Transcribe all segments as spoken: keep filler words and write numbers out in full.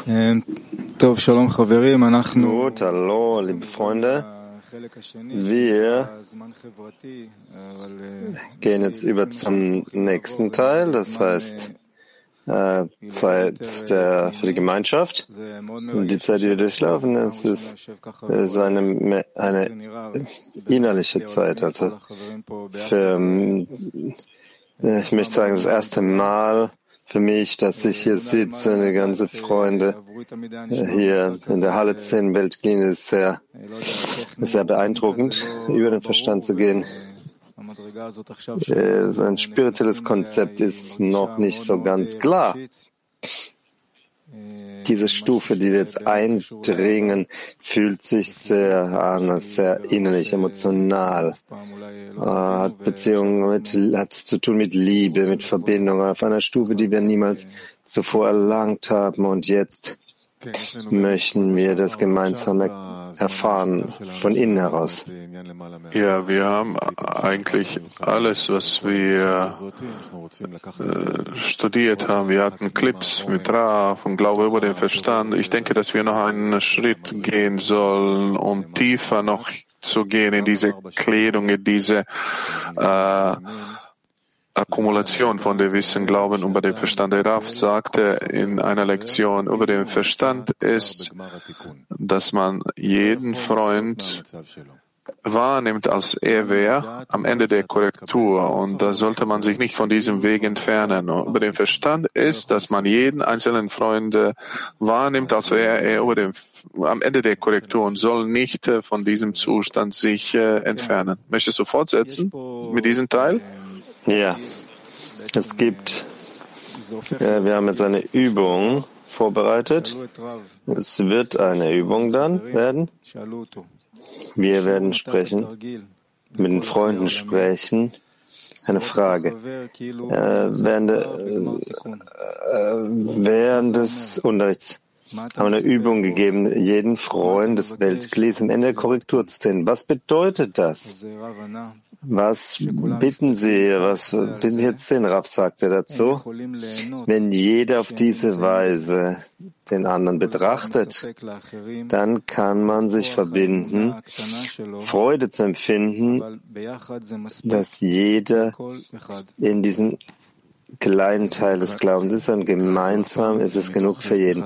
Gut, hallo, liebe Freunde. Wir gehen jetzt über zum nächsten Teil, das heißt äh, Zeit der, für die Gemeinschaft. Und die Zeit, die wir durchlaufen, es ist, es ist eine, eine innerliche Zeit. Also für, ich möchte sagen, das erste Mal für mich, dass ich hier sitze, eine ganze Freunde hier in der Halle zehn Weltklinik, ist sehr, sehr beeindruckend, über den Verstand zu gehen. Sein spirituelles Konzept ist noch nicht so ganz klar. Diese Stufe, die wir jetzt eindringen, fühlt sich sehr an, sehr innerlich, emotional, hat Beziehungen mit, hat zu tun mit Liebe, mit Verbindung, auf einer Stufe, die wir niemals zuvor erlangt haben, und jetzt möchten wir das gemeinsam erfahren, von innen heraus. Ja, wir haben eigentlich alles, was wir äh, studiert haben. Wir hatten Clips mit Rav und Glaube über den Verstand. Ich denke, dass wir noch einen Schritt gehen sollen, um tiefer noch zu gehen in diese Klärung, in diese äh, Akkumulation von dem Wissen, Glauben über den Verstand. Der Rav sagte in einer Lektion über den Verstand ist, dass man jeden Freund wahrnimmt, als er wäre am Ende der Korrektur, und da sollte man sich nicht von diesem Weg entfernen. Und über den Verstand ist, dass man jeden einzelnen Freund wahrnimmt, als wäre er über den, am Ende der Korrektur, und soll nicht von diesem Zustand sich äh, entfernen. Möchtest du fortsetzen mit diesem Teil? Ja, es gibt, äh, wir haben jetzt eine Übung vorbereitet. Es wird eine Übung dann werden. Wir werden sprechen, mit den Freunden sprechen. Eine Frage. Äh, während, äh, während des Unterrichts haben wir eine Übung gegeben, jeden Freund des Weltglieds am Ende der Korrektur zu sehen. Was bedeutet das? Was bitten Sie, was bitten Sie jetzt sehen? Rav sagte dazu, wenn jeder auf diese Weise den anderen betrachtet, dann kann man sich verbinden, Freude zu empfinden, dass jeder in diesen kleinen Teil des Glaubens ist, und gemeinsam ist es genug für jeden.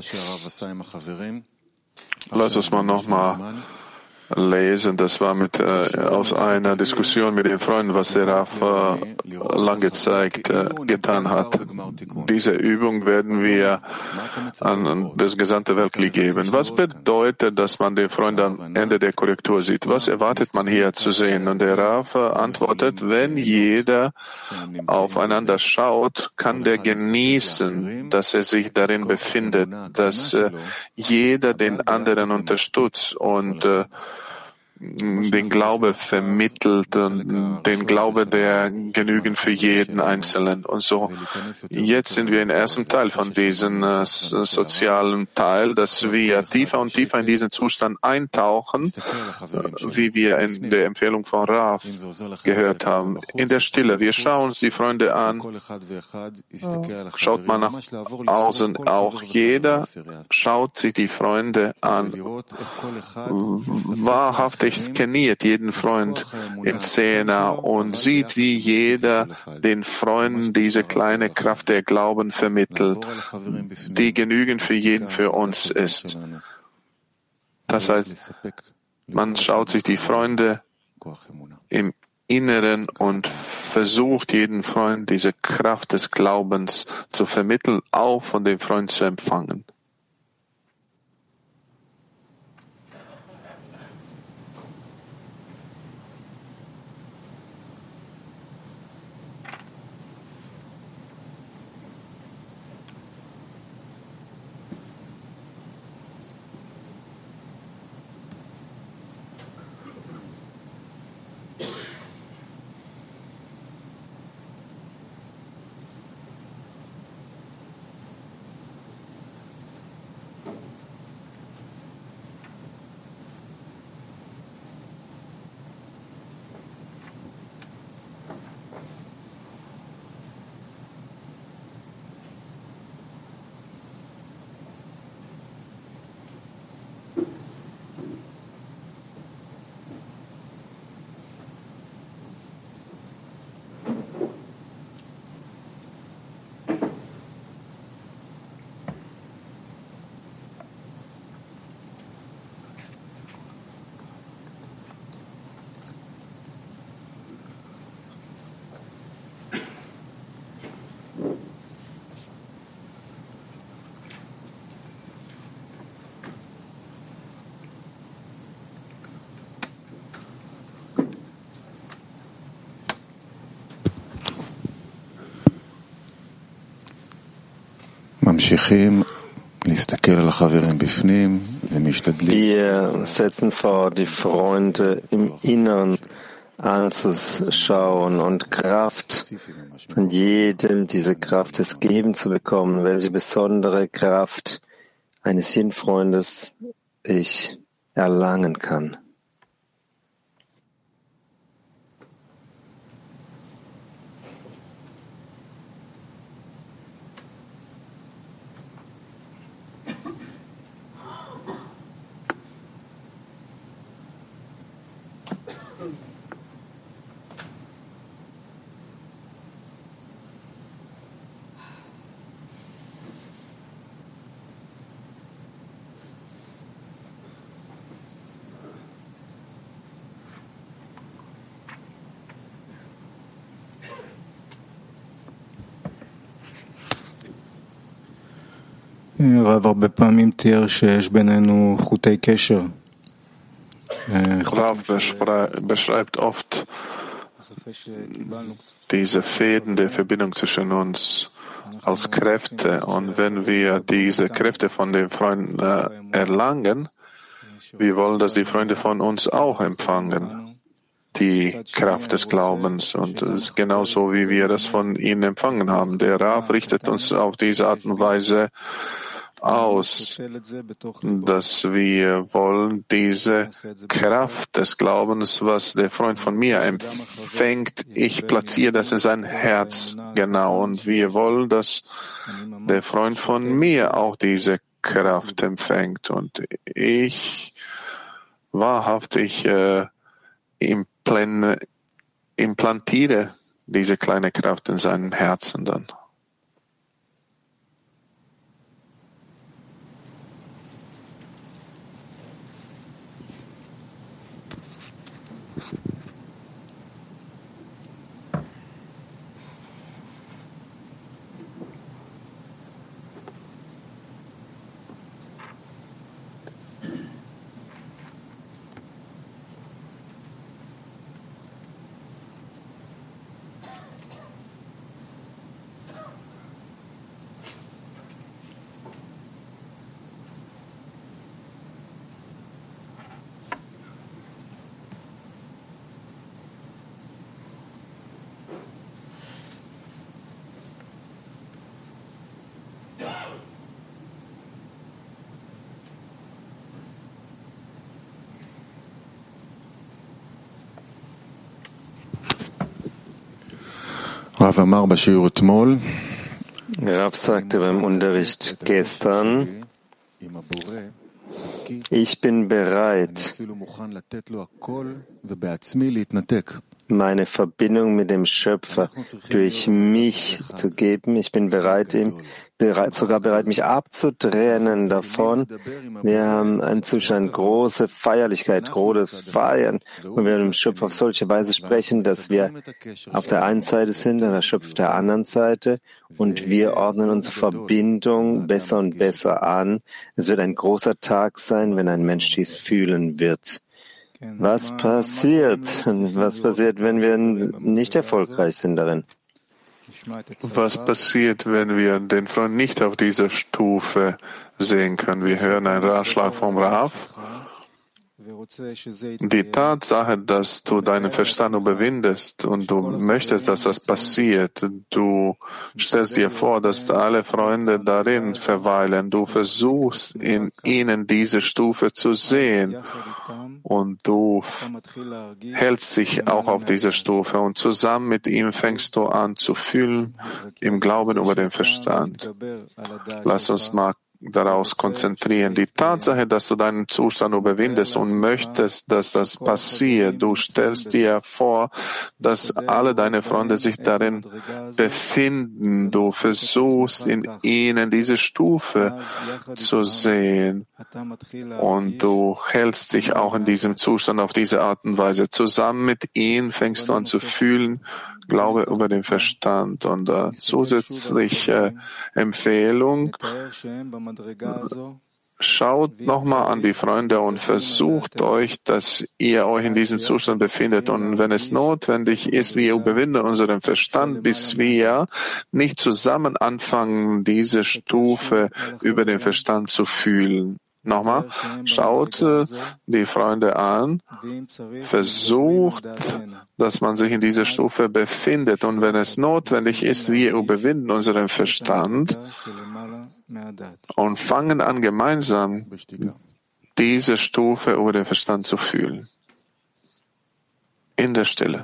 Lass uns mal nochmal lesen. Das war mit äh, aus einer Diskussion mit den Freunden, was der Rav äh, lange Zeit äh, getan hat. Diese Übung werden wir an, an das gesamte Weltkrieg geben. Was bedeutet, dass man den Freund am Ende der Korrektur sieht? Was erwartet man hier zu sehen? Und der Rav äh, antwortet, wenn jeder aufeinander schaut, kann der genießen, dass er sich darin befindet, dass äh, jeder den anderen unterstützt und äh, den Glaube vermittelt und den Glaube, der genügend für jeden Einzelnen. Und so, jetzt sind wir im ersten Teil von diesem äh, sozialen Teil, dass wir tiefer und tiefer in diesen Zustand eintauchen, wie wir in der Empfehlung von Rav gehört haben. In der Stille, wir schauen uns die Freunde an, schaut man nach außen, auch jeder schaut sich die Freunde an, wahrhaftig skaniert jeden Freund im Zehner und sieht, wie jeder den Freunden diese kleine Kraft der Glauben vermittelt, die genügend für jeden für uns ist. Das heißt, man schaut sich die Freunde im Inneren und versucht, jeden Freund diese Kraft des Glaubens zu vermitteln, auch von dem Freund zu empfangen. Wir setzen vor, die Freunde im Innern anzuschauen und Kraft von jedem, diese Kraft des Geben zu bekommen, welche besondere Kraft eines Yin-Freundes ich erlangen kann. הרב הרבה פעמים תיאר שיש בינינו חוטי קשר. Rav beschreibt oft diese Fäden der Verbindung zwischen uns als Kräfte. Und wenn wir diese Kräfte von den Freunden äh, erlangen, wir wollen, dass die Freunde von uns auch empfangen, die Kraft des Glaubens. Und es ist genauso, wie wir das von ihnen empfangen haben. Der Rav richtet uns auf diese Art und Weise aus, dass wir wollen diese Kraft des Glaubens, was der Freund von mir empfängt, ich platziere das in sein Herz, genau. Und wir wollen, dass der Freund von mir auch diese Kraft empfängt. Und ich wahrhaftig äh, implantiere diese kleine Kraft in seinem Herzen dann. Rav sagte beim Unterricht gestern, ich bin bereit, meine Verbindung mit dem Schöpfer durch mich zu geben. Ich bin bereit, ihm bereit, sogar bereit, mich abzutrennen davon. Wir haben einen Zustand, große Feierlichkeit, große Feiern. Und wir mit dem Schöpfer auf solche Weise sprechen, dass wir auf der einen Seite sind, und der Schöpfer auf der anderen Seite. Und wir ordnen unsere Verbindung besser und besser an. Es wird ein großer Tag sein, wenn ein Mensch dies fühlen wird. Was passiert? Was passiert, wenn wir nicht erfolgreich sind darin? Was passiert, wenn wir den Freund nicht auf dieser Stufe sehen können? Wir hören einen Ratschlag vom Rav. Die Tatsache, dass du deinen Verstand überwindest und du möchtest, dass das passiert, du stellst dir vor, dass alle Freunde darin verweilen, du versuchst in ihnen diese Stufe zu sehen und du hältst dich auch auf dieser Stufe und zusammen mit ihm fängst du an zu fühlen im Glauben über den Verstand. Lass uns mal daraus konzentrieren. Die Tatsache, dass du deinen Zustand überwindest und möchtest, dass das passiert, du stellst dir vor, dass alle deine Freunde sich darin befinden. Du versuchst in ihnen diese Stufe zu sehen und du hältst dich auch in diesem Zustand auf diese Art und Weise. Zusammen mit ihnen fängst du an zu fühlen, Glaube über den Verstand. Und äh, zusätzliche Empfehlung, Schaut nochmal an die Freunde und versucht euch, dass ihr euch in diesem Zustand befindet. Und wenn es notwendig ist, wir überwinden unseren Verstand, bis wir nicht zusammen anfangen, diese Stufe über den Verstand zu fühlen. Nochmal, schaut äh, die Freunde an, versucht, dass man sich in dieser Stufe befindet. Und wenn es notwendig ist, wir überwinden unseren Verstand und fangen an, gemeinsam diese Stufe über den Verstand zu fühlen. In der Stille.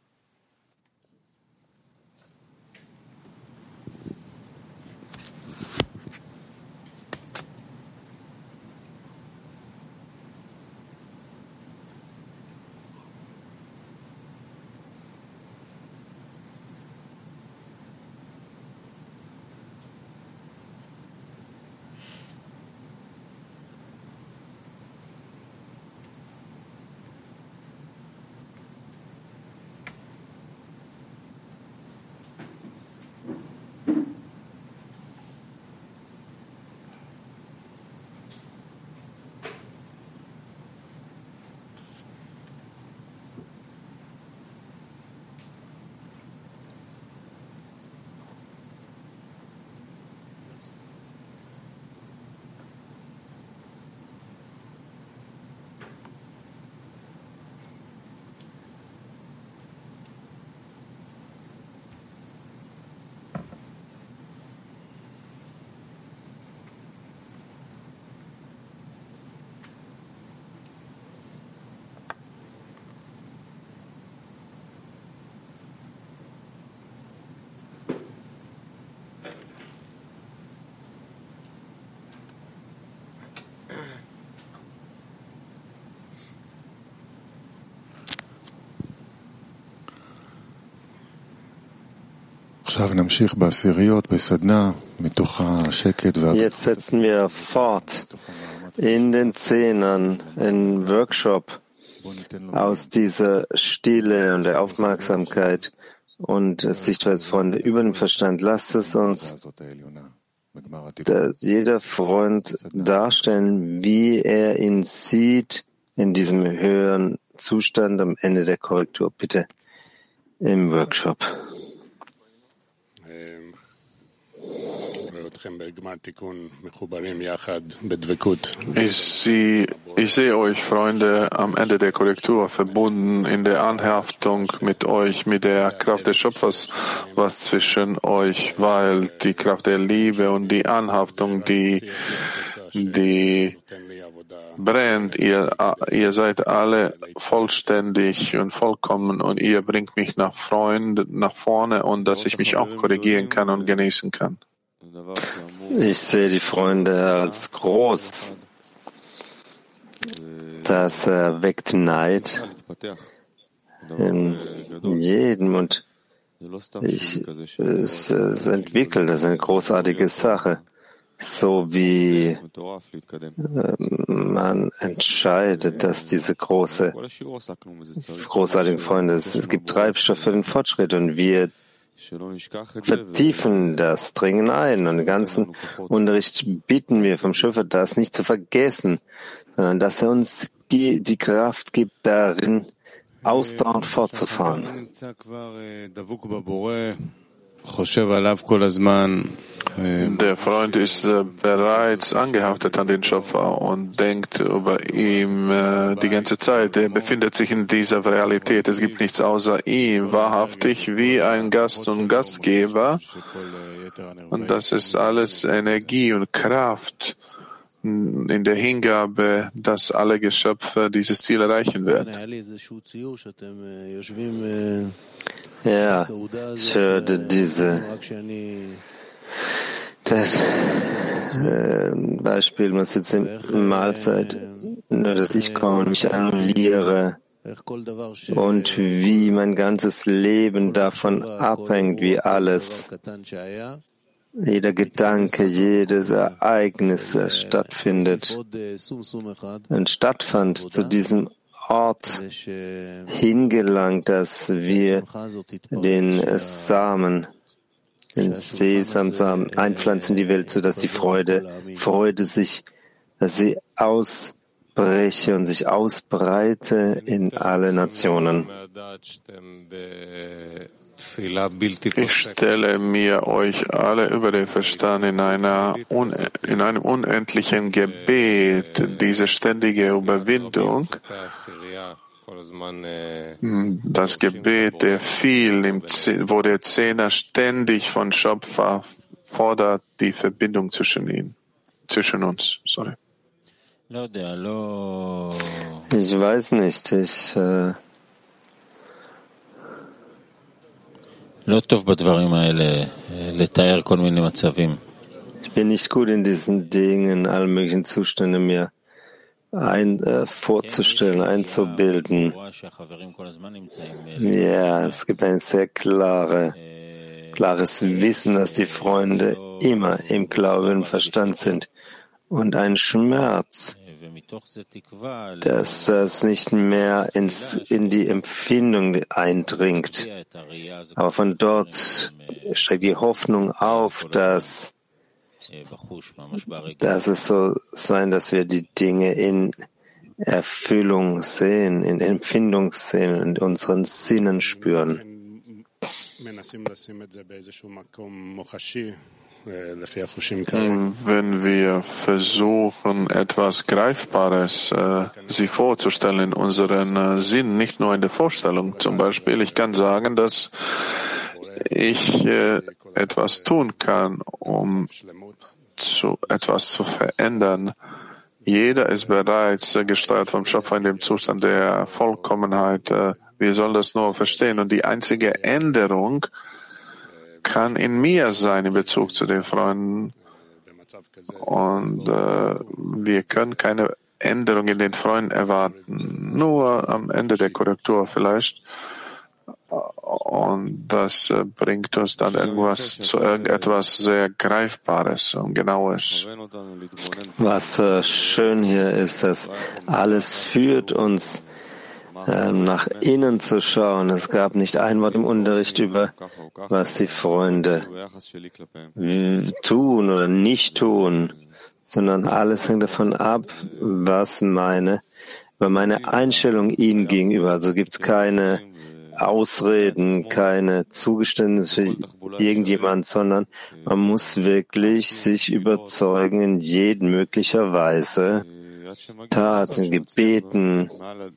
Jetzt setzen wir fort in den Zehnern, im Workshop, aus dieser Stille und der Aufmerksamkeit und Sichtweise von über den Verstand. Lasst es uns jeder Freund darstellen, wie er ihn sieht in diesem höheren Zustand am Ende der Korrektur. Bitte im Workshop. Ich sehe, ich sehe euch, Freunde, am Ende der Korrektur verbunden in der Anhaftung mit euch, mit der Kraft des Schöpfers, was zwischen euch, weil die Kraft der Liebe und die Anhaftung, die, die brennt, ihr, ihr seid alle vollständig und vollkommen und ihr bringt mich nach Freund, nach vorne und dass ich mich auch korrigieren kann und genießen kann. Ich sehe die Freunde als groß. Das erweckt Neid in jedem und ich, es, es entwickelt, das ist eine großartige Sache. So wie äh, man entscheidet, dass diese große, großartigen Freunde, es, es gibt Treibstoff für den Fortschritt und wir vertiefen das, dringen ein und den ganzen Unterricht bitten wir vom Schöpfer, das nicht zu vergessen, sondern dass er uns die, die Kraft gibt, darin ausdauernd fortzufahren. Der Freund ist äh, bereits angehaftet an den Schöpfer und denkt über ihn äh, die ganze Zeit. Er befindet sich in dieser Realität. Es gibt nichts außer ihm, wahrhaftig wie ein Gast und Gastgeber. Und das ist alles Energie und Kraft in der Hingabe, dass alle Geschöpfe dieses Ziel erreichen werden. Ja, ich hörte diese das äh, Beispiel, man sitzt in Mahlzeit, nur dass ich komme und mich annulliere und wie mein ganzes Leben davon abhängt, wie alles, jeder Gedanke, jedes Ereignis das stattfindet und stattfand zu diesem Ort hingelangt, dass wir den Samen, den Sesamsamen einpflanzen in die Welt, sodass die Freude, Freude sich dass sie ausbreche und sich ausbreite in alle Nationen. Ich stelle mir euch alle über den Verstand in, einer, in einem unendlichen Gebet, diese ständige Überwindung, das Gebet der vielen, wo der Zehner ständig von Schöpfer fordert, die Verbindung zwischen ihnen, zwischen uns. Sorry. Ich weiß nicht, ich äh Ich bin nicht gut in diesen Dingen, alle möglichen Zustände mir ein, äh, vorzustellen, einzubilden. Ja, es gibt ein sehr klare, klares Wissen, dass die Freunde immer im Glauben und Verstand sind und ein Schmerz, dass das nicht mehr ins, in die Empfindung eindringt. Aber von dort steigt die Hoffnung auf, dass, dass es so sein, dass wir die Dinge in Erfüllung sehen, in Empfindung sehen, in unseren Sinnen spüren. Wenn wir versuchen, etwas Greifbares äh, sie vorzustellen in unseren äh, Sinn, nicht nur in der Vorstellung zum Beispiel, ich kann sagen, dass ich äh, etwas tun kann, um zu, etwas zu verändern. Jeder ist bereits äh, gesteuert vom Schöpfer in dem Zustand der Vollkommenheit. Äh, wir sollen das nur verstehen. Und die einzige Änderung kann in mir sein in Bezug zu den Freunden. Und äh, wir können keine Änderung in den Freunden erwarten. Nur am Ende der Korrektur vielleicht. Und das äh, bringt uns dann irgendwas zu irgendetwas sehr Greifbares und Genaues. Was äh, schön hier ist, dass alles führt uns nach innen zu schauen. Es gab nicht ein Wort im Unterricht über, was die Freunde tun oder nicht tun, sondern alles hängt davon ab, was meine, über meine Einstellung ihnen gegenüber. Also gibt es keine Ausreden, keine Zugeständnisse für irgendjemand, sondern man muss wirklich sich überzeugen in jeden möglicher Weise, Taten, Gebeten,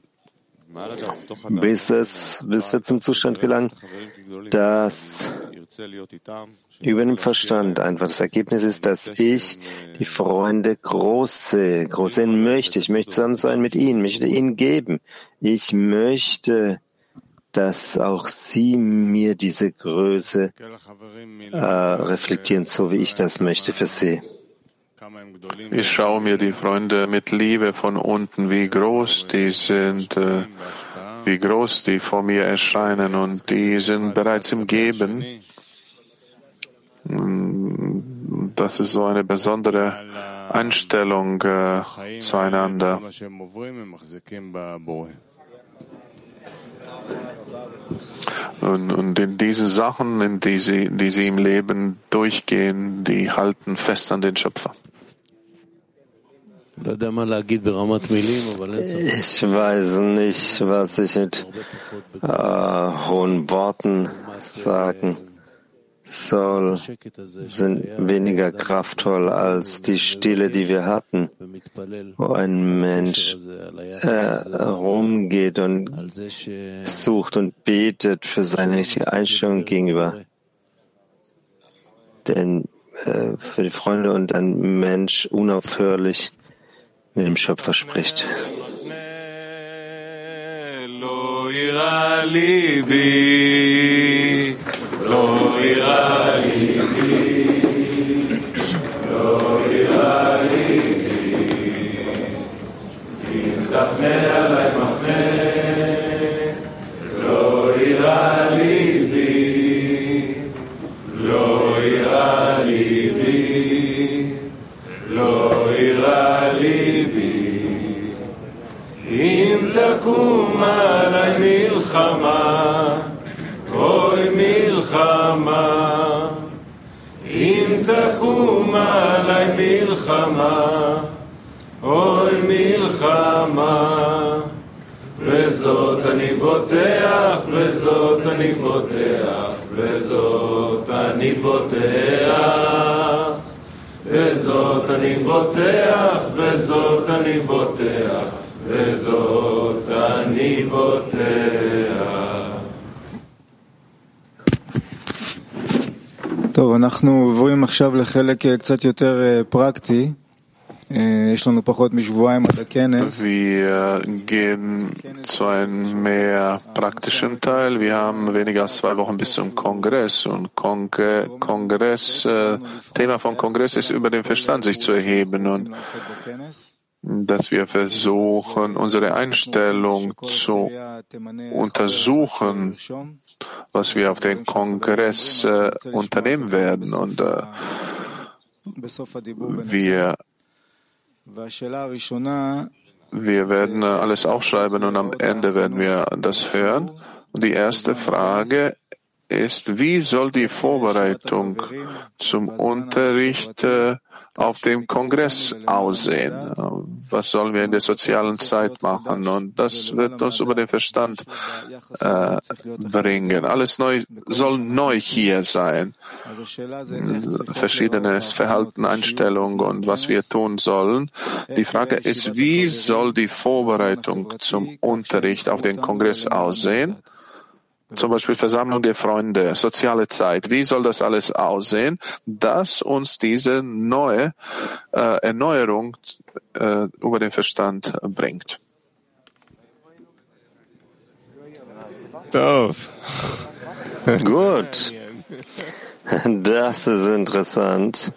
bis es, bis wir zum Zustand gelangen, dass über den Verstand einfach das Ergebnis ist, dass ich die Freunde groß sehe, groß sehen möchte. Ich möchte zusammen sein mit ihnen, möchte ihnen geben. Ich möchte, dass auch sie mir diese Größe äh, reflektieren, so wie ich das möchte für sie. Ich schaue mir die Freunde mit Liebe von unten, wie groß die sind, äh, wie groß die vor mir erscheinen, und die sind bereits im Geben. Das ist so eine besondere Einstellung äh, zueinander. Und, und in diesen Sachen, in die sie, die sie im Leben durchgehen, die halten fest an den Schöpfer. Ich weiß nicht, was ich mit äh, hohen Worten sagen soll, sind weniger kraftvoll als die Stille, die wir hatten, wo ein Mensch äh, rumgeht und sucht und betet für seine richtige Einstellung gegenüber. Denn äh, für die Freunde und ein Mensch unaufhörlich mit dem Schöpfer spricht. תקום עלי מלחמה, אוי מלחמה, אם תקום עלי מלחמה, אוי מלחמה, בזאת אני בוטח, בזאת אני בוטח, בזאת אני בוטח, בזאת אני בוטח, בזאת אני בוטח, בזאת אני בוטח. טוב, אנחנו עוברים עכשיו לחלק קצת יותר פרקטי. יש לנו פחות משבועיים עד הכנס. Wir gehen zu einem mehr praktischen Teil. Wir haben weniger als zwei Wochen bis zum Kongress. Und Kong Kongress, äh, Thema von Kongress ist, über den Verstand sich zu erheben und dass wir versuchen, unsere Einstellung zu untersuchen, was wir auf den Kongress äh, unternehmen werden. Und äh, wir Wir werden alles aufschreiben und am Ende werden wir das hören. Und die erste Frage ist, wie soll die Vorbereitung zum Unterricht auf dem Kongress aussehen? Was sollen wir in der sozialen Zeit machen? Und das wird uns über den Verstand äh, bringen. Alles neu soll neu hier sein. Verschiedenes Verhalten, Einstellung und was wir tun sollen. Die Frage ist, wie soll die Vorbereitung zum Unterricht auf den Kongress aussehen? Zum Beispiel Versammlung der Freunde, soziale Zeit. Wie soll das alles aussehen, dass uns diese neue äh, Erneuerung äh, über den Verstand bringt? Gut. Das ist interessant.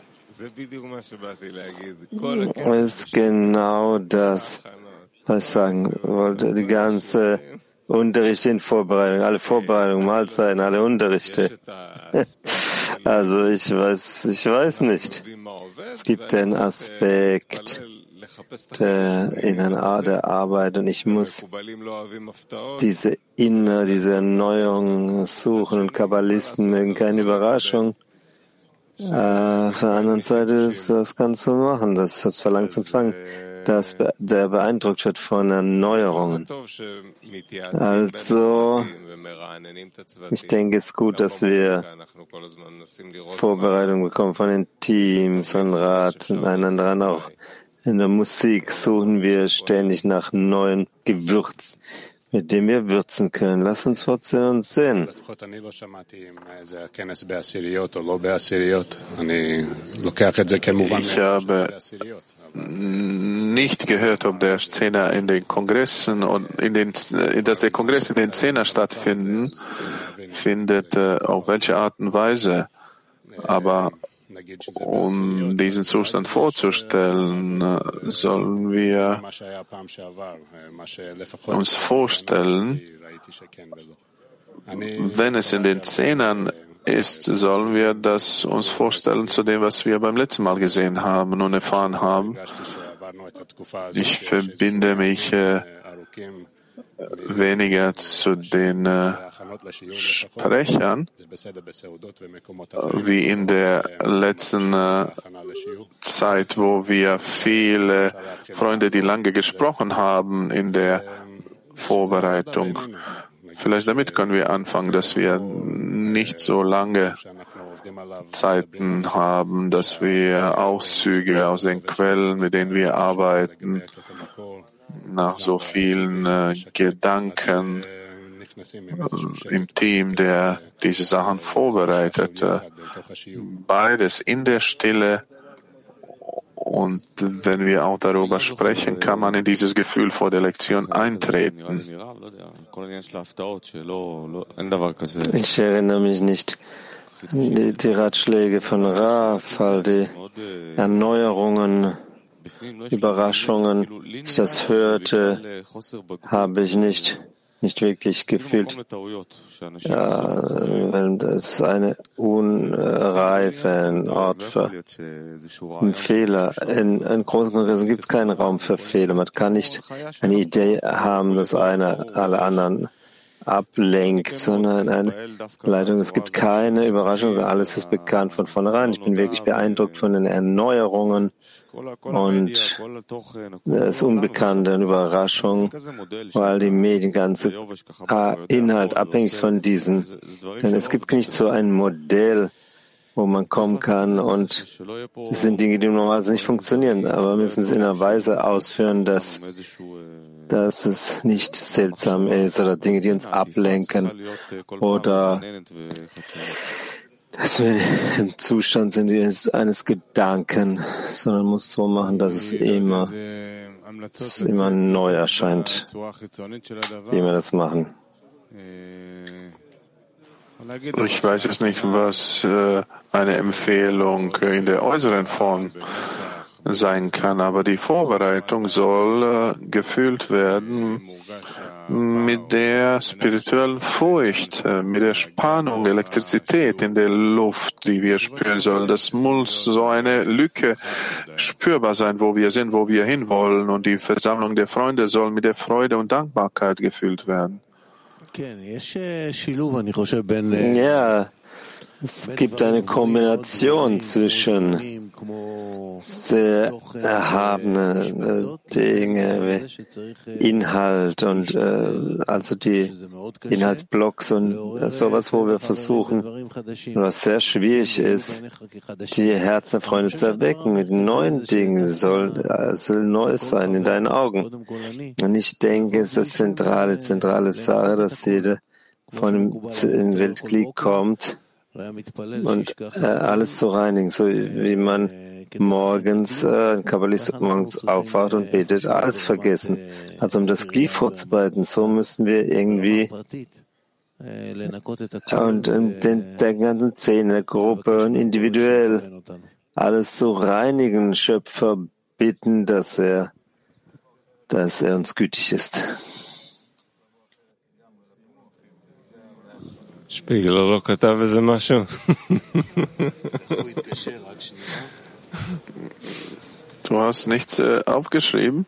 Ist genau das, was ich sagen wollte. Die ganze Unterricht in Vorbereitung, alle Vorbereitungen, Mahlzeiten, alle Unterrichte. Also ich weiß, ich weiß nicht. Es gibt den Aspekt der inneren Art der Arbeit und ich muss diese Inner, diese Erneuerung suchen und Kabbalisten mögen keine Überraschung. Äh, auf der anderen Seite ist das Ganze zu machen, das ist das Verlangen zum Empfangen, dass der beeindruckt wird von Erneuerungen. Also, ich denke, es ist gut, dass wir Vorbereitung bekommen von den Teams und Rat und einander an. Auch in der Musik suchen wir ständig nach neuen Gewürz, mit dem wir würzen können. Lass uns fortsetzen und sehen. Ich habe nicht gehört, ob der Zehner in den Kongressen und in den, dass der Kongress in den Zehner stattfinden, findet äh, auf welche Art und Weise. Aber um diesen Zustand vorzustellen, sollen wir uns vorstellen, wenn es in den Zehnern ist, sollen wir das uns vorstellen zu dem, was wir beim letzten Mal gesehen haben und erfahren haben. Ich verbinde mich äh, weniger zu den äh, Sprechern, wie in der letzten äh, Zeit, wo wir viele Freunde, die lange gesprochen haben in der Vorbereitung. Vielleicht damit können wir anfangen, dass wir nicht so lange Zeiten haben, dass wir Auszüge aus den Quellen, mit denen wir arbeiten, nach so vielen äh, Gedanken äh, im Team, der diese Sachen vorbereitet. Äh, beides in der Stille. Und wenn wir auch darüber sprechen, kann man in dieses Gefühl vor der Lektion eintreten. Ich erinnere mich nicht an die, die Ratschläge von Raf, all die Erneuerungen, Überraschungen. Als ich das hörte, habe ich nicht nicht wirklich gefühlt. Ja, das ist eine unreife, ein Ort für einen Fehler. In, in großen Kongressen gibt es keinen Raum für Fehler. Man kann nicht eine Idee haben, dass einer alle anderen ablenkt, sondern eine Leitung. Es gibt keine Überraschung, alles ist bekannt von vornherein. Ich bin wirklich beeindruckt von den Erneuerungen und das Unbekannte und Überraschung, weil die Medien, ganze Inhalt abhängig von diesem. Denn es gibt nicht so ein Modell, wo man kommen kann, und das sind Dinge, die normalerweise nicht funktionieren, aber wir müssen es in einer Weise ausführen, dass, dass es nicht seltsam ist oder Dinge, die uns ablenken oder dass wir im Zustand sind eines Gedanken, sondern man muss so machen, dass es immer, dass es immer neu erscheint, wie wir das machen. Ich weiß jetzt nicht, was äh, eine Empfehlung in der äußeren Form sein kann, aber die Vorbereitung soll äh, gefüllt werden mit der spirituellen Furcht, äh, mit der Spannung, Elektrizität in der Luft, die wir spüren sollen. Das muss so eine Lücke spürbar sein, wo wir sind, wo wir hinwollen, und die Versammlung der Freunde soll mit der Freude und Dankbarkeit gefüllt werden. Ja, es gibt eine Kombination zwischen sehr erhabenen Dinge, Inhalt und äh, also die Inhaltsblocks und sowas, wo wir versuchen, was sehr schwierig ist, die Herzen der Freunde zu erwecken mit neuen Dingen. Soll, äh, soll Neues sein in deinen Augen. Und ich denke, es ist das zentrale, zentrale Sache, dass jeder von dem Weltkrieg kommt und äh, alles zu reinigen, so wie man morgens, äh, ein Kabbalist morgens aufwacht und betet, alles vergessen. Also um das Glied vorzubereiten, so müssen wir irgendwie und in den, der ganzen Szene, der Gruppe und individuell alles zu reinigen, Schöpfer bitten, dass er, dass er uns gütig ist. שפיגלר לא כתב איזה משהו. Du hast nichts äh, aufgeschrieben?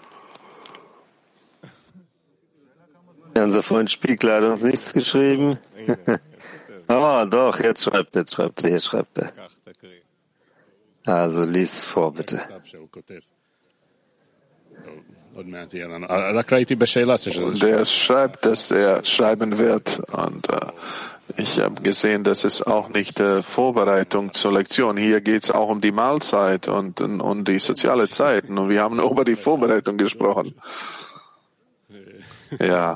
Ja, unser Freund Spiegler hat uns nichts geschrieben. Oh, doch, jetzt schreibt er, jetzt schreibt er, jetzt schreibt er. Also lies vor, bitte. Der schreibt, dass er schreiben wird, und äh, ich habe gesehen, dass es auch nicht äh, Vorbereitung zur Lektion. Hier geht es auch um die Mahlzeit und um und die soziale Zeiten, und wir haben nur über die Vorbereitung gesprochen. Ja.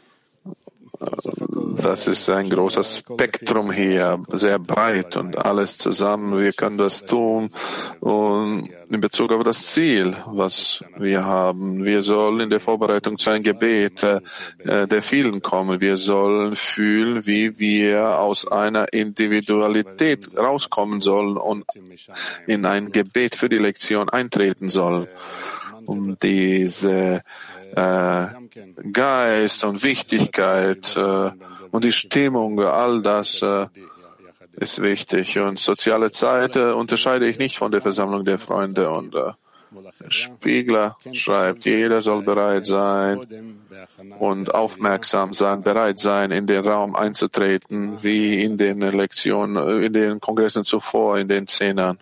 Das ist ein großes Spektrum hier, sehr breit und alles zusammen. Wir können das tun und in Bezug auf das Ziel, was wir haben. Wir sollen in der Vorbereitung zu einem Gebet äh, der vielen kommen. Wir sollen fühlen, wie wir aus einer Individualität rauskommen sollen und in ein Gebet für die Lektion eintreten sollen. Um diese äh, Geist und Wichtigkeit äh, und die Stimmung, all das äh, ist wichtig. Und soziale Zeit äh, unterscheide ich nicht von der Versammlung der Freunde. Und äh, Spiegler schreibt, jeder soll bereit sein und aufmerksam sein, bereit sein, in den Raum einzutreten, wie in den Lektionen, in den Kongressen zuvor, in den Zehnern.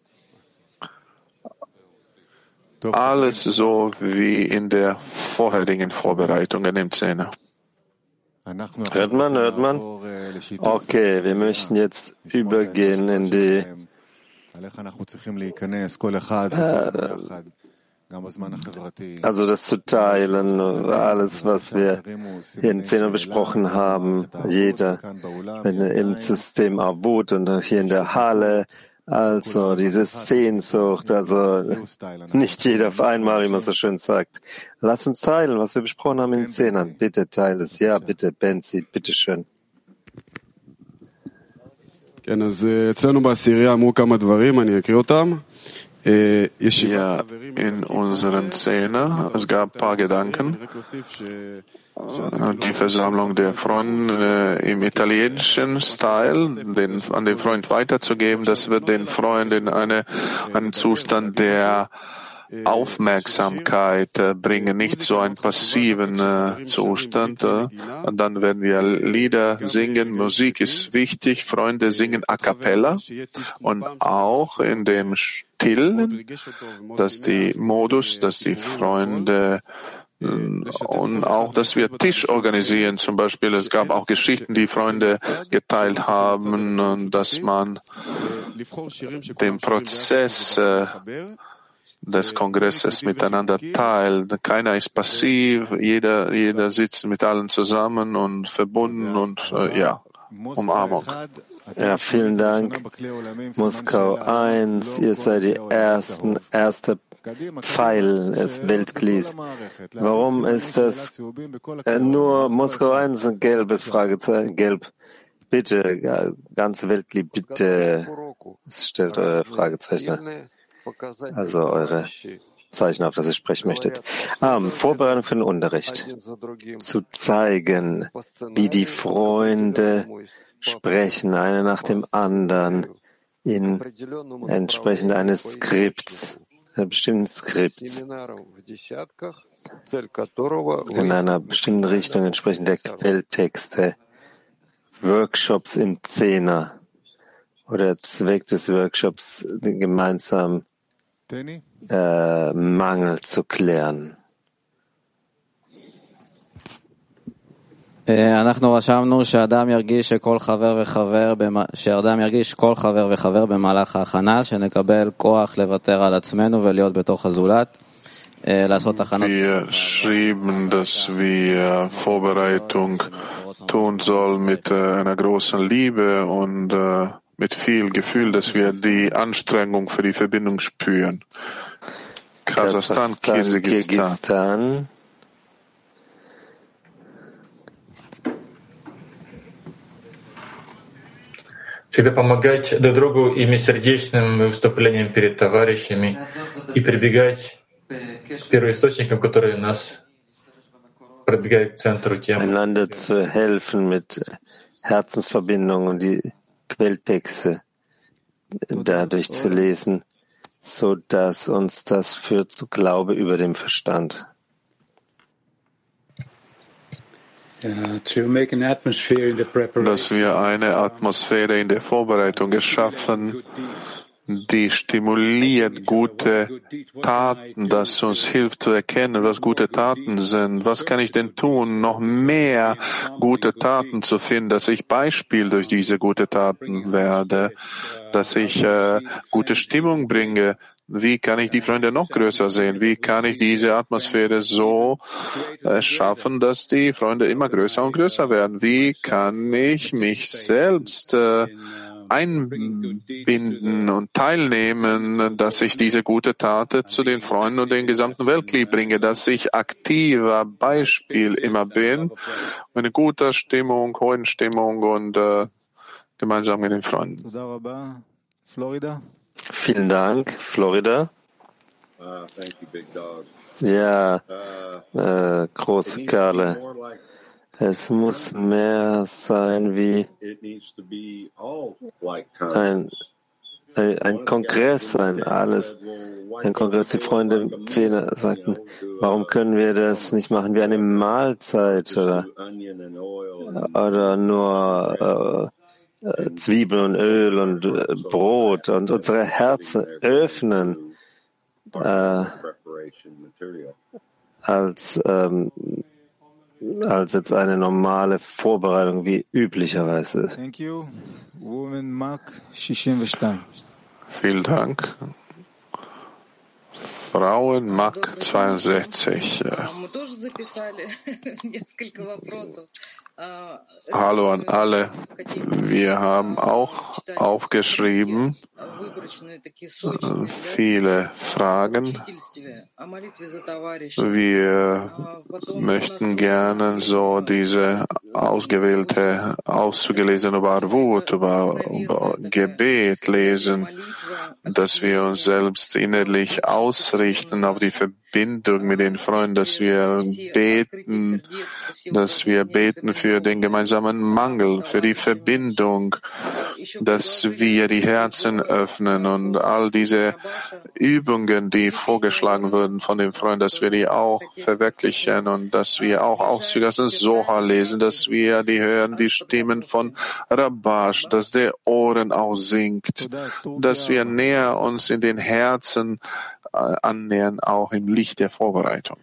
Alles so wie in der vorherigen Vorbereitung in dem Zehner. Hört man, hört man? Okay, wir möchten jetzt übergehen in die also das zu teilen, alles, was wir hier in Zehner besprochen haben, jeder im System Abud und hier in der Halle. Also diese Sehnsucht, also nicht jeder auf einmal, wie man so schön sagt. Lass uns teilen, was wir besprochen haben in den Zehnern. Bitte teile es. Ja, bitte, Benzi, bitteschön. כן, אז אצלנו בעשירייה אמרו כמה דברים, אני אקריא אותם. Ja, in unseren Zehner, es gab ein paar Gedanken. Die Versammlung der Freunde äh, im italienischen Style, den, an den Freund weiterzugeben, das wird den Freunden eine, einen Zustand der Aufmerksamkeit äh, bringen, nicht so einen passiven äh, Zustand. Äh, und dann werden wir Lieder singen. Musik ist wichtig. Freunde singen a cappella und auch in dem Stillen, dass die Modus, dass die Freunde und auch, dass wir Tisch organisieren. Zum Beispiel, es gab auch Geschichten, die Freunde geteilt haben, und dass man den Prozess äh, des Kongresses miteinander teilt. Keiner ist passiv, jeder, jeder sitzt mit allen zusammen und verbunden und äh, ja, Umarmung. Ja, vielen Dank. Moskau eins, ihr seid die ersten, erste Pfeil des Weltklis. Warum ist das äh, nur Moskau eins ein gelbes Fragezeichen? Gelb. Bitte, ganze Weltkli, bitte stellt eure Fragezeichen. Also eure Zeichen auf, dass ihr sprechen möchtet. Ah, Vorbereitung für den Unterricht. Zu zeigen, wie die Freunde sprechen, einer nach dem anderen, in entsprechend eines Skripts, einer bestimmten Skripts, in einer bestimmten Richtung, entsprechend der Quelltexte, Workshops im Zehner oder Zweck des Workshops, den gemeinsamen äh, Mangel zu klären. אנחנו רשמנו שאדם ירגיש שכל חבר וחבר, שאדם ירגיש כל חבר וחבר במהלך ההכנה, שנקבל כוח לוותר על עצמנו ולהיות בתוך הזולת, לעשות הכנות. Wir schrieben, dass wir Vorbereitung tun sollen mit einer großen Liebe und mit viel Gefühl, dass wir die Anstrengung für die Verbindung spüren. Kasachstan, Kirgisistan. Всегда помогать друг другу ими сердечным выступлением перед товарищами и прибегать к первоисточникам, которые нас продвигают к центру темы. Einander zu helfen mit Herzensverbindung und die Quelltexte dadurch zu lesen, so dass uns das führt zu Glaube über dem Verstand. Dass wir eine Atmosphäre in der Vorbereitung geschaffen, die stimuliert gute Taten, das uns hilft zu erkennen, was gute Taten sind. Was kann ich denn tun, noch mehr gute Taten zu finden, dass ich Beispiel durch diese gute Taten werde, dass ich äh, gute Stimmung bringe. Wie kann ich die Freunde noch größer sehen? Wie kann ich diese Atmosphäre so äh, schaffen, dass die Freunde immer größer und größer werden? Wie kann ich mich selbst äh, einbinden und teilnehmen, dass ich diese gute Tat zu den Freunden und den gesamten Weltkrieg bringe, dass ich aktiver Beispiel immer bin, eine gute Stimmung, hohe Stimmung und äh, gemeinsam mit den Freunden. Vielen Dank, Florida. Ja, äh, große Kerle. Es muss mehr sein wie ein, ein, ein Kongress sein, alles. Ein Kongress, die Freunde Zehner sagten, warum können wir das nicht machen wie eine Mahlzeit oder, oder nur äh, äh, Zwiebeln und Öl und äh, Brot und unsere Herzen öffnen äh, als als jetzt eine normale Vorbereitung wie üblicherweise. Thank you. Woman Mark sechsundsechzig. Vielen Dank. Frauen Mark zweiundsechzig. Hallo an alle. Wir haben auch aufgeschrieben viele Fragen. Wir möchten gerne so diese ausgewählte, auszugelesene Barwut über, über Gebet lesen, dass wir uns selbst innerlich ausrichten auf die Verbindung Verbindung mit den Freunden, dass wir beten, dass wir beten für den gemeinsamen Mangel, für die Verbindung, dass wir die Herzen öffnen und all diese Übungen, die vorgeschlagen wurden von den Freunden, dass wir die auch verwirklichen und dass wir auch Auszüge aus dem Soha lesen, dass wir die hören, die Stimmen von Rabash, dass der Ohren auch singt, dass wir näher uns in den Herzen äh, annähern, auch im Licht der Vorbereitung.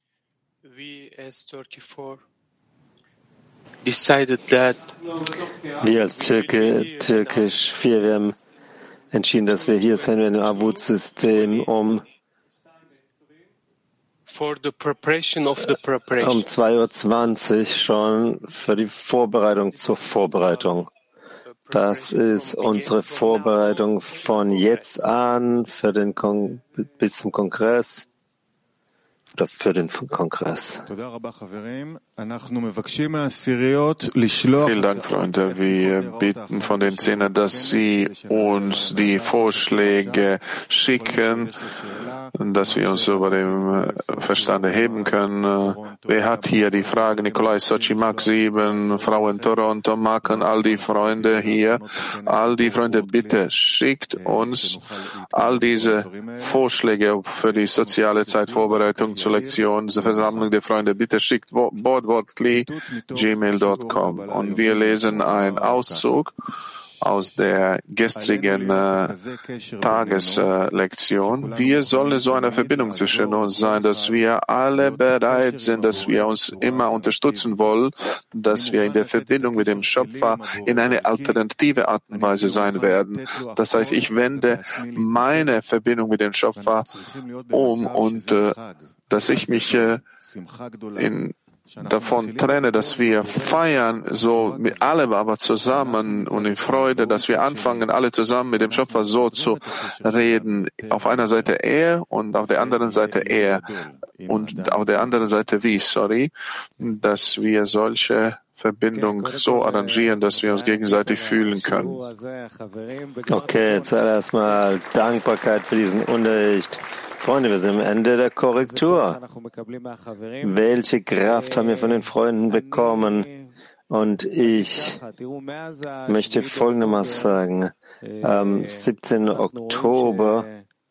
Wir als Türke, Türkisch vier, wir haben entschieden, dass wir hier sein werden im Avut-System um um zwei Uhr zwanzig schon für die Vorbereitung zur Vorbereitung. Das ist unsere Vorbereitung von jetzt an für den Kon- bis zum Kongress oder für den Kongress. Vielen Dank, Freunde. Wir bitten von den Zehnern, dass sie uns die Vorschläge schicken, dass wir uns über dem Verstand erheben können. Wer hat hier die Frage? Nikolai Sochi, Max sieben, Frau in Toronto, Mark und all die Freunde hier. All die Freunde, bitte schickt uns all diese Vorschläge für die soziale Zeitvorbereitung zur Lektion, zur Versammlung der Freunde. Bitte schickt wortwörtlich gmail Punkt com. Und wir lesen einen Auszug aus der gestrigen äh, Tageslektion. Wir sollen so eine Verbindung zwischen uns sein, dass wir alle bereit sind, dass wir uns immer unterstützen wollen, dass wir in der Verbindung mit dem Schöpfer in eine alternative Art und Weise sein werden. Das heißt, ich wende meine Verbindung mit dem Schöpfer um und äh, dass ich mich äh, in davon trenne, dass wir feiern, so mit allem aber zusammen und in Freude, dass wir anfangen, alle zusammen mit dem Schöpfer so zu reden. Auf einer Seite er und auf der anderen Seite er und auf der anderen Seite wie, sorry, dass wir solche Verbindung so arrangieren, dass wir uns gegenseitig fühlen können. Okay, zuerst mal Dankbarkeit für diesen Unterricht. Freunde, wir sind am Ende der Korrektur. Welche Kraft haben wir von den Freunden bekommen? Und ich möchte Folgendes sagen. Am siebzehnten Oktober,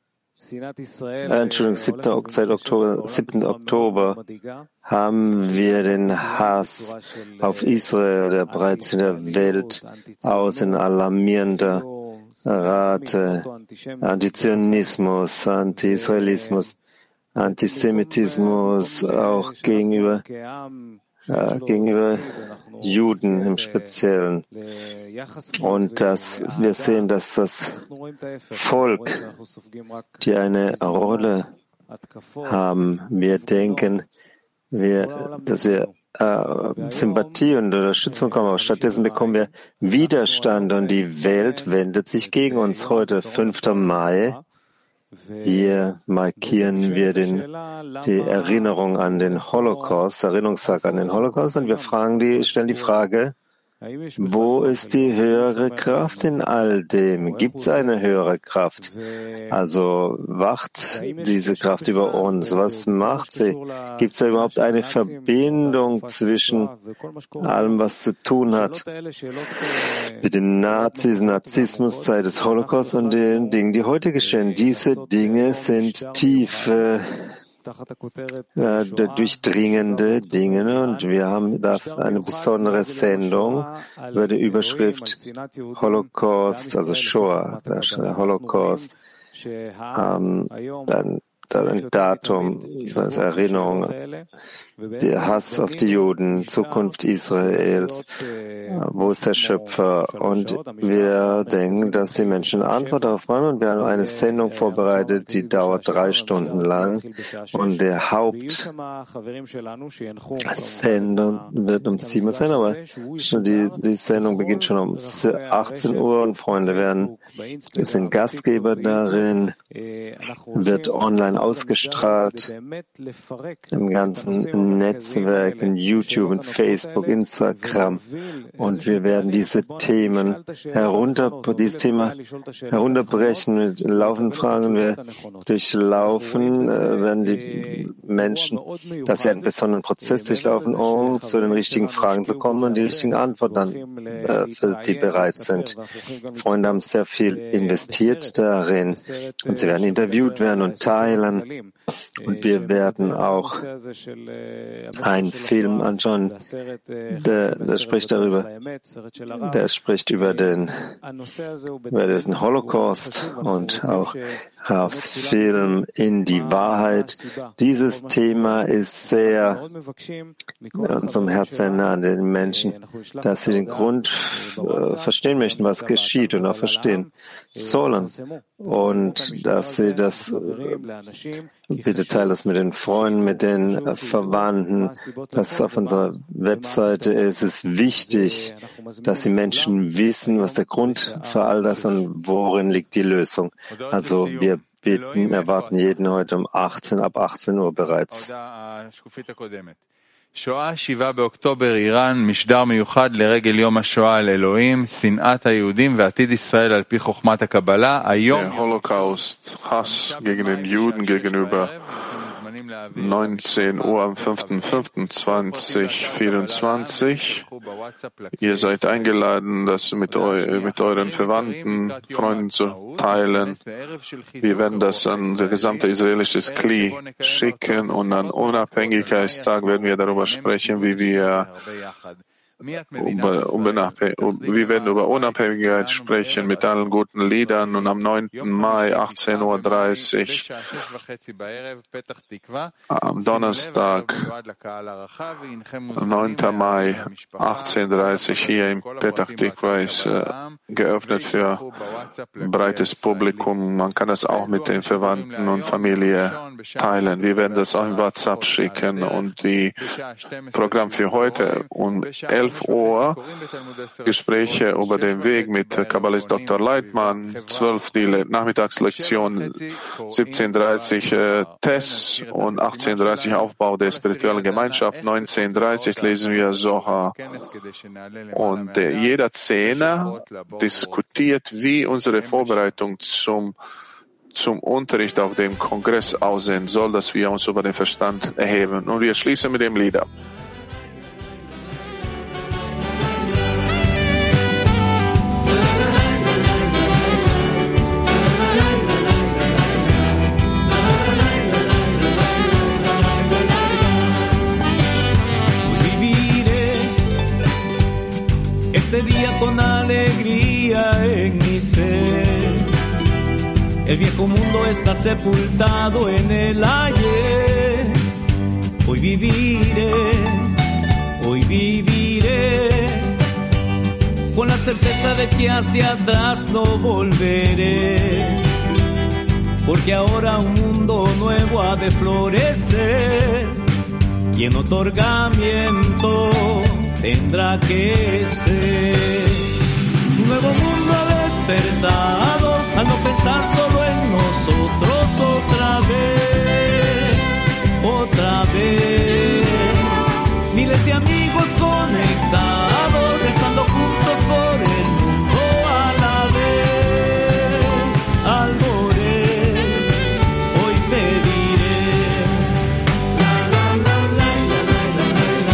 äh, Entschuldigung, siebten Oktober, siebten Oktober haben wir den Hass auf Israel, der bereits in der Welt aus in alarmierender Rate, Antizionismus, Anti-Israelismus, Antisemitismus, auch gegenüber, äh, gegenüber Juden im Speziellen. Und dass wir sehen, dass das Volk, die eine Rolle haben, wir denken, wir, dass wir äh, Sympathie und Unterstützung bekommen, aber stattdessen bekommen wir Widerstand und die Welt wendet sich gegen uns. Heute, fünften Mai, hier markieren wir den, die Erinnerung an den Holocaust, Erinnerungstag an den Holocaust, und wir fragen die, stellen die Frage, wo ist die höhere Kraft in all dem? Gibt es eine höhere Kraft? Also wacht diese Kraft über uns? Was macht sie? Gibt es da überhaupt eine Verbindung zwischen allem, was zu tun hat mit den Nazis, Narzissmuszeit des Holocaust und den Dingen, die heute geschehen? Diese Dinge sind tiefe, äh, durchdringende Dinge, und wir haben da eine besondere Sendung über die Überschrift Holocaust, also Shoah, der Holocaust, ähm, dann ein Datum, als Erinnerung, der Hass auf die Juden, Zukunft Israels, wo ist der Schöpfer? Und wir denken, dass die Menschen eine Antwort darauf brauchen. Und wir haben eine Sendung vorbereitet, die dauert drei Stunden lang. Und der Hauptsendung wird um sieben Uhr sein, aber die, die Sendung beginnt schon um achtzehn Uhr. Und Freunde werden, es sind Gastgeber darin, wird online ausgestrahlt im ganzen Netzwerk, in YouTube, in Facebook, Instagram. Und wir werden diese Themen herunter, dieses Thema herunterbrechen mit laufenden Fragen. Wir durchlaufen, äh, werden die Menschen, dass sie einen besonderen Prozess durchlaufen, um zu den richtigen Fragen zu kommen und die richtigen Antworten dann, äh, für die bereit sind. Freunde haben sehr viel investiert darin und sie werden interviewt werden und teilen. Und wir werden auch einen Film anschauen, der, der spricht darüber, der spricht über den, über den Holocaust und auch Ravs Film In die Wahrheit. Dieses Thema ist sehr unserem Herzen sehr nah an den Menschen, dass sie den Grund äh, verstehen möchten, was geschieht und auch verstehen sollen. Und dass sie das, äh, bitte teile das mit den Freunden, mit den äh, Verwandten, dass auf unserer Webseite ist. Es ist wichtig, dass die Menschen wissen, was der Grund für all das und worin liegt die Lösung. Also wir bitten, erwarten jeden heute um achtzehn, ab achtzehn Uhr bereits. שואה שבעה באוקטובר איראן, משדר מיוחד לרגל יום השואה על אלוהים, שנאת היהודים ועתיד ישראל על פי חוכמת הקבלה. היום Der Holocaust, Hass gegen den Juden gegenüber, neunzehn Uhr am fünfter fünfter zweitausendvierundzwanzig. Ihr seid eingeladen, das mit, eu mit euren Verwandten, Freunden zu teilen. Wir werden das an das gesamte israelische Kli schicken und an Unabhängigkeitstag werden wir darüber sprechen, wie wir Über, um, wir werden über Unabhängigkeit sprechen mit allen guten Liedern und am neunten Mai achtzehn Uhr dreißig am Donnerstag, neunter Mai achtzehn Uhr dreißig hier in Petach Tikva ist äh, geöffnet für breites Publikum. Man kann das auch mit den Verwandten und Familie teilen. Wir werden das auch in WhatsApp schicken und die Programm für heute um elf Uhr Gespräche über den Weg mit Kabbalist Doktor Leitmann, zwölf die Nachmittagslektion, siebzehn Uhr dreißig äh, Tess und achtzehn Uhr dreißig Aufbau der spirituellen Gemeinschaft, neunzehn Uhr dreißig lesen wir Zohar. Und äh, jeder Zehner diskutiert, wie unsere Vorbereitung zum zum Unterricht auf dem Kongress aussehen soll, dass wir uns über den Verstand erheben. Und wir schließen mit dem Lied ab. Este día con alegría en mi ser. El viejo mundo está sepultado en el ayer. Hoy viviré, hoy viviré, con la certeza de que hacia atrás no volveré. Porque ahora un mundo nuevo ha de florecer y en otorgamiento tendrá que ser. Un nuevo mundo ha despertado al no pensar solo en nosotros otra vez, otra vez. Miles de amigos conectados, rezando juntos por el mundo a la vez. Al Boré hoy pediré. La la la la la la la la.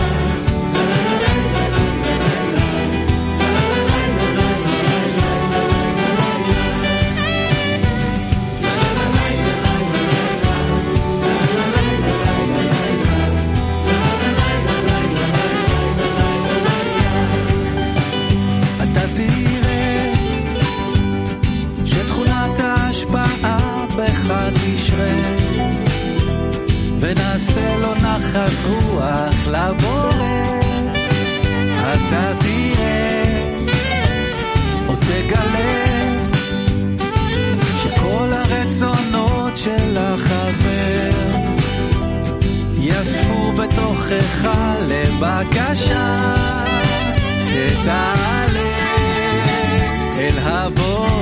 ונעשה לו נחת רוח לבורא. אתה תראה או תגלה שכל הרצונות של החבר יאספו בתוכך לבקשה שתעלה אל הבורא.